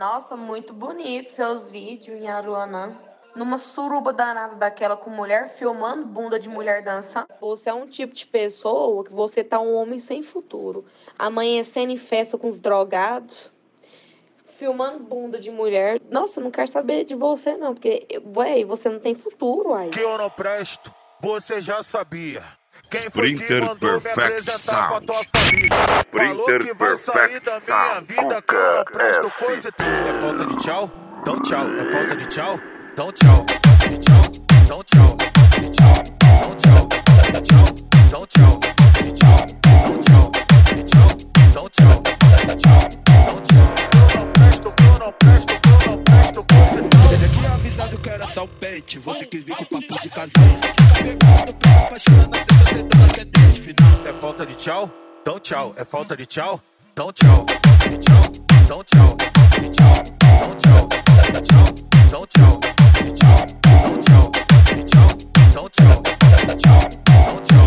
Nossa, muito bonito seus vídeos em Aruanã. Numa suruba danada daquela com mulher, filmando bunda de mulher dançando. Você é um tipo de pessoa que você tá um homem sem futuro. Amanhecendo em festa com os drogados, filmando bunda de mulher. Nossa, eu não quero saber de você não, porque, ué, você não tem futuro, uai. Que eu não presto, você já sabia. Quem Sprinter Perfect Sound. Falou que vai sair da minha vida, que eu não presto coisa e tudo. É falta de tchau? Então tchau. É falta de tchau? Então tchau. Então tchau. Então tchau. Então tchau. Então tchau. Então tchau. Então tchau. Então tchau. Eu não presto coisa e tudo. Eu tinha avisado que era só o pente. Você quis vir com papo de casal. Fica pegando, pega apaixonando, você dá que é desde final. Se é falta de tchau? Então tchau. É falta de tchau? Então tchau. Então tchau. Então tchau. Então tchau. Então tchau. Então tchau. Então tchau. Então tchau.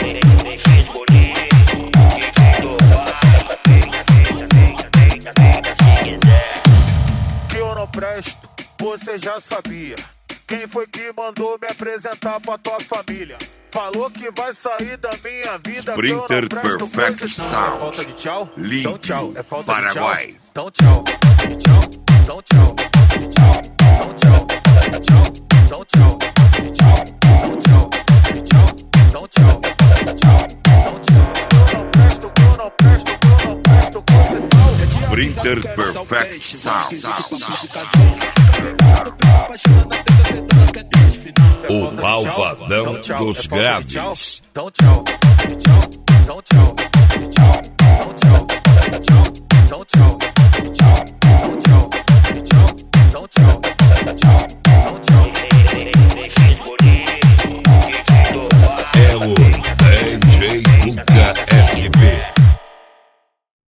Que eu não presto, você já sabia. Quem foi que mandou me apresentar pra tua família? Falou que vai sair da minha vida. Sprinter Perfect Sound. É falta de tchau? Link, Então tchau. É falta Paraguai. de tchau? Então tchau. Então tchau. Então tchau. Então tchau. Então tchau. Então tchau. Então tchau. Então tchau. Eu não presto coisa não. Sprinter Perfect Sound. O malvadão dos graves. Então tchau. Então tchau. Então tchau. Então tchau. Então tchau. Então tchau. Então tchau.